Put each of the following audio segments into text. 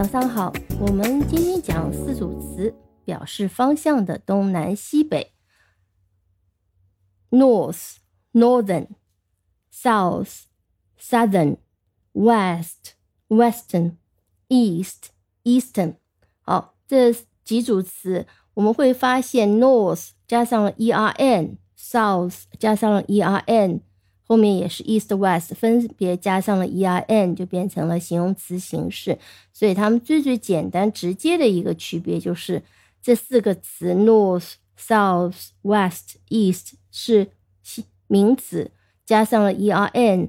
早上好，我们今天讲四组词，表示方向的东南西北。North, northern, south, southern, west, western, east, eastern。好，这几组词我们会发现 north 加上了 ERN， south 加上了 ERN， 后面也是 east west 分别加上了 ERN， 就变成了形容词形式。所以它们最简单直接的一个区别就是这四个词 north, south, west, east 是名词，加上了 ERN,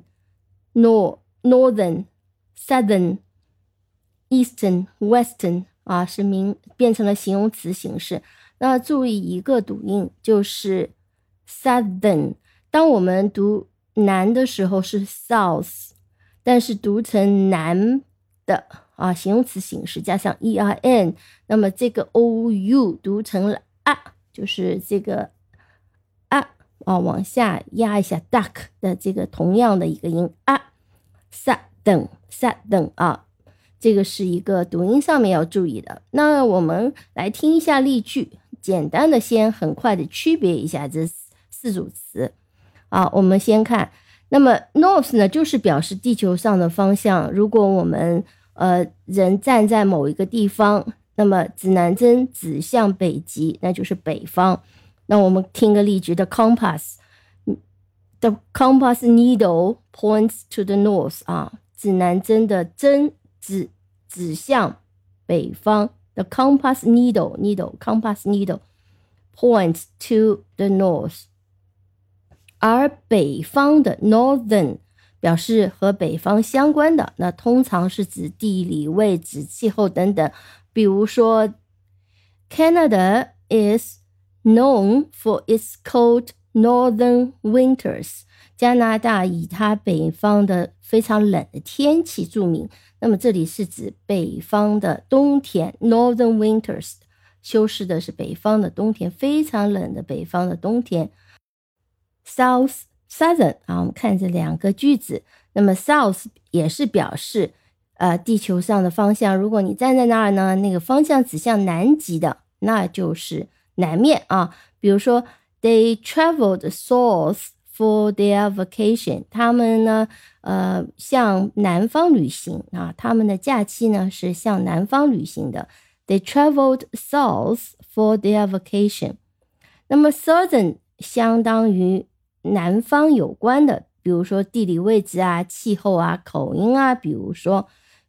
northern, southern, eastern, western 是变成了形容词形式。那注意一个读音，就是 southern， 当我们读南的时候是 south， 但是读成南的形容词形式加上 ERN， 那么这个 OU 读成了就是这个往下压一下 duck 的这个同样的一个音southern 这个是一个读音上面要注意的。那我们来听一下例句，简单的先很快的区别一下这四组词我们先看，那么 north 呢就是表示地球上的方向。如果我们人站在某一个地方，那么指南针指向北极，那就是北方。那我们听个例句的 compass The compass needle points to the north 指南针的针指向北方。 The compass needle compass needle points to the north。 而北方的 northern 表示和北方相关的，那通常是指地理位置、气候等等。比如说 Canada is known for its cold northern winters， 加拿大以它北方的非常冷的天气著名。那么这里是指北方的冬天 northern winters， 修饰的是北方的冬天，非常冷的北方的冬天。 South, southern 我们看这两个句子，那么 south 也是表示地球上的方向。如果你站在那儿呢，那个方向指向南极的，那就是南面比如说 They traveled south for their vacation， 他们呢向南方旅行他们的假期呢是向南方旅行的。 They traveled south for their vacation。 那么 southern 相当于南方有关的，比如说地理位置气候口音比如说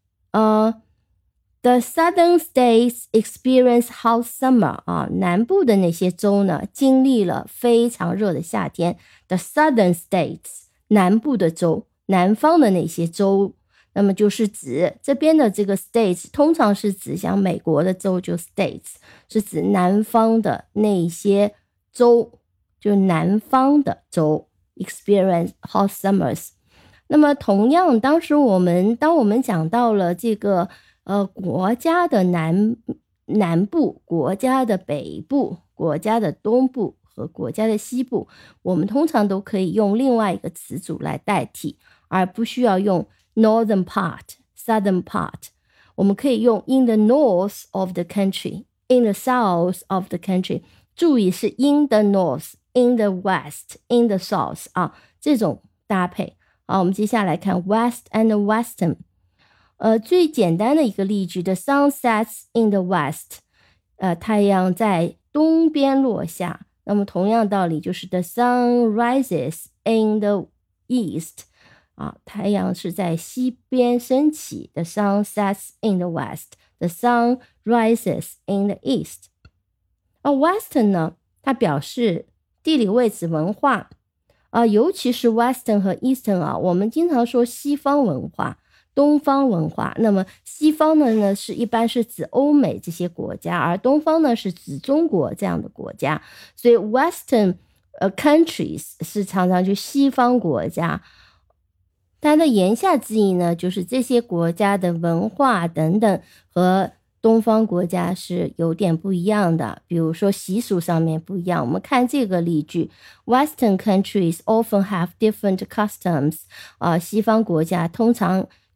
The southern states experience hot summer 南部的那些州呢经历了非常热的夏天。 The southern states 南部的州，南方的那些州，那么就是指这边的这个 states 通常是指像美国的州就 states， 是指南方的那些州，就南方的州 experience hot summers。 那么同样当我们讲到了这个国家的南部、国家的北部、国家的东部和国家的西部，我们通常都可以用另外一个词组来代替，而不需要用 northern part, southern part。 我们可以用 in the north of the country, in the south of the country， 注意是 in the north, in the west, in the south 这种搭配。好，我们接下来看 west and western。最简单的一个例句 The sun sets in the west， 太阳在东边落下。那么同样道理就是 The sun rises in the east， 太阳是在西边升起。 The sun sets in the west， The sun rises in the east。 Western 呢，它表示地理位置文化尤其是 Western 和 Eastern 我们经常说西方文化、东方文化。那么西方呢是一般是指欧美这些国家，而东方呢是指中国这样的国家。所以 Western countries 是常常就西方国家。它的言下之意呢，就是这些国家的文化等等和东方国家是有点不一样的，比如说习俗上面不一样。我们看这个例句 Western countries often have different customs， 西方国家通常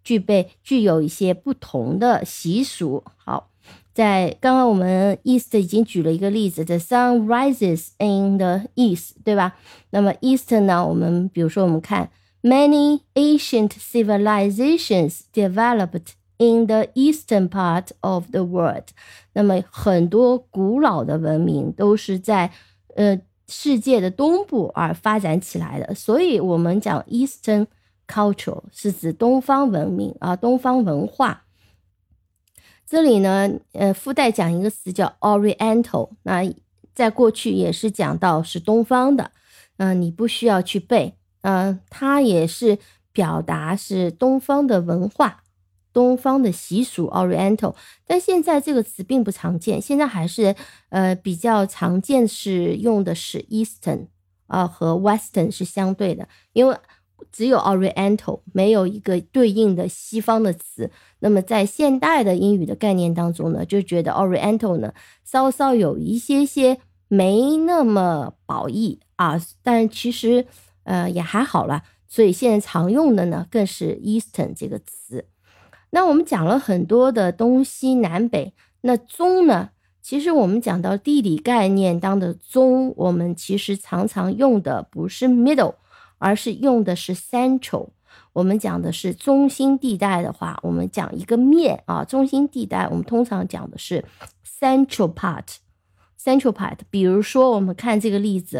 具有一些不同的习俗。好，在刚刚我们 East 已经举了一个例子 The sun rises in the east 对吧？那么 East 呢，我们比如说我们看 Many ancient civilizations developed in the eastern part of the world 那么很多古老的文明都是在世界的东部而发展起来的，所以我们讲 Eastern culture 是指东方文明东方文化。这里呢附带讲一个词叫 Oriental 那在过去也是讲到是东方的你不需要去背它也是表达是东方的文化东方的习俗 Oriental 但现在这个词并不常见现在还是比较常见是用的是 Eastern和 Western 是相对的因为只有 Oriental 没有一个对应的西方的词那么在现代的英语的概念当中呢就觉得 Oriental 呢稍稍有一些没那么褒义但其实也还好啦所以现在常用的呢更是 Eastern 这个词那我们讲了很多的东西南北那中呢其实我们讲到地理概念当的中我们其实常常用的不是 middle 而是用的是 central 我们讲的是中心地带的话我们讲一个面中心地带我们通常讲的是 central part 比如说我们看这个例子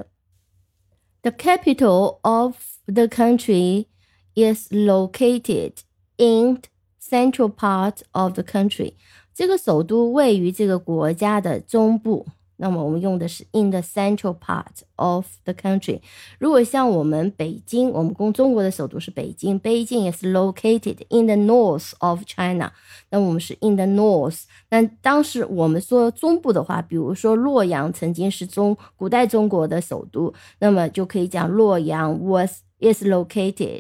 The capital of the country is located in central part of the country 这个首都位于这个国家的中部那么我们用的是 in the central part of the country 如果像我们北京我们中国的首都是北京 Beijing is located in the north of China 那我们是 in the north 那当时我们说中部的话比如说洛阳曾经是古代中国的首都那么就可以讲洛阳 is located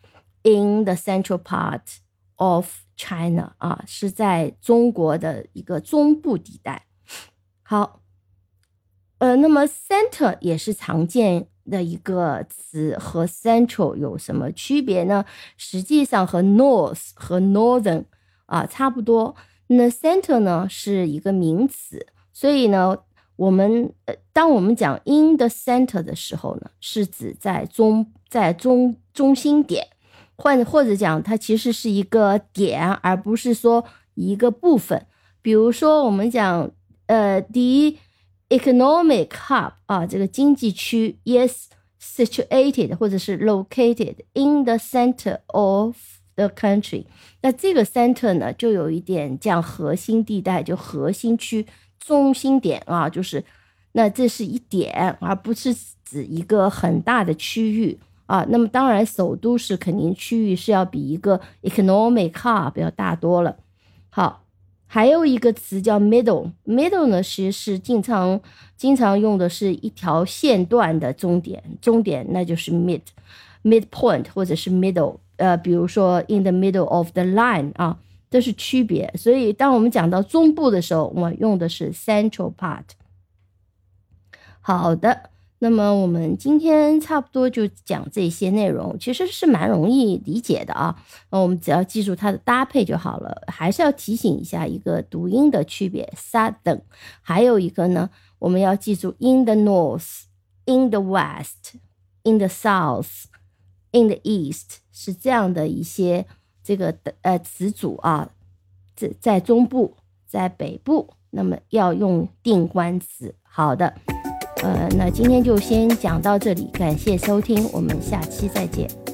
in the central part of China 是在中国的一个中部地带好那么 center 也是常见的一个词和 central 有什么区别呢实际上和 north 和 northern差不多那 center 呢是一个名词所以呢当我们讲 in the center 的时候呢是指在中心点或者讲它其实是一个点而不是说一个部分比如说我们讲the economic hub 这个经济区 is situated 或者是 located in the center of the country 那这个 center 呢就有一点讲核心地带就核心区中心点就是那这是一点而不是指一个很大的区域那么当然首都是肯定区域是要比一个 economic hub 要大多了好还有一个词叫 middle 呢其实是经常用的是一条线段的终点那就是 midpoint 或者是 middle 比如说 in the middle of the line 这是区别所以当我们讲到中部的时候我们用的是 central part 好的那么我们今天差不多就讲这些内容其实是蛮容易理解的我们只要记住它的搭配就好了还是要提醒一下一个读音的区别 southern 还有一个呢我们要记住 in the north in the west in the south in the east 是这样的一些这个词组在中部在北部那么要用定冠词好的那今天就先讲到这里感谢收听我们下期再见